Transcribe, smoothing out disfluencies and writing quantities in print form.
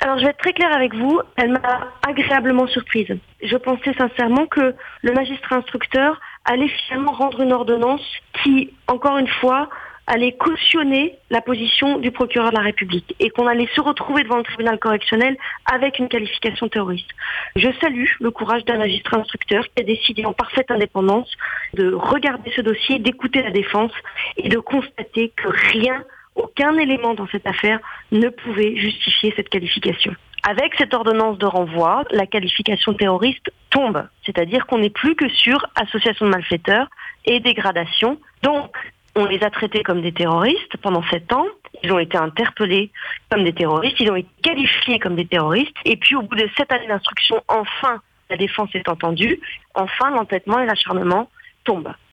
Alors, je vais être très claire avec vous, elle m'a agréablement surprise. Je pensais sincèrement que le magistrat instructeur allait finalement rendre une ordonnance qui, encore une fois, allait cautionner la position du procureur de la République et qu'on allait se retrouver devant le tribunal correctionnel avec une qualification terroriste. Je salue le courage d'un magistrat instructeur qui a décidé en parfaite indépendance de regarder ce dossier, d'écouter la défense et de constater que aucun élément dans cette affaire ne pouvait justifier cette qualification. Avec cette ordonnance de renvoi, la qualification terroriste tombe, c'est-à-dire qu'on n'est plus que sur association de malfaiteurs et dégradation. Donc, on les a traités comme des terroristes pendant 7 ans, ils ont été interpellés comme des terroristes, ils ont été qualifiés comme des terroristes, et puis au bout de 7 années d'instruction, enfin, la défense est entendue, enfin, l'entêtement et l'acharnement tombent.